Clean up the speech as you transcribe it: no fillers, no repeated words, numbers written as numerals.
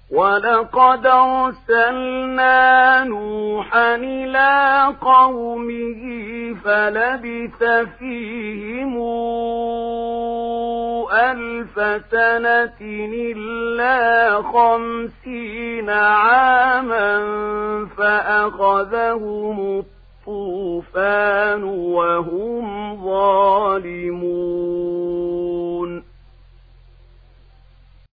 وَلَقَدْ أَرْسَلْنَا نُوحًا إِلَىٰ قَوْمِهِ فَلَبِثَ فِيهِمْ 1000 سَنَةٍ إِلَّا 50 عَامًا فَأَخَذَهُمُ الطُّوفَانُ وَهُمْ ظَالِمُونَ.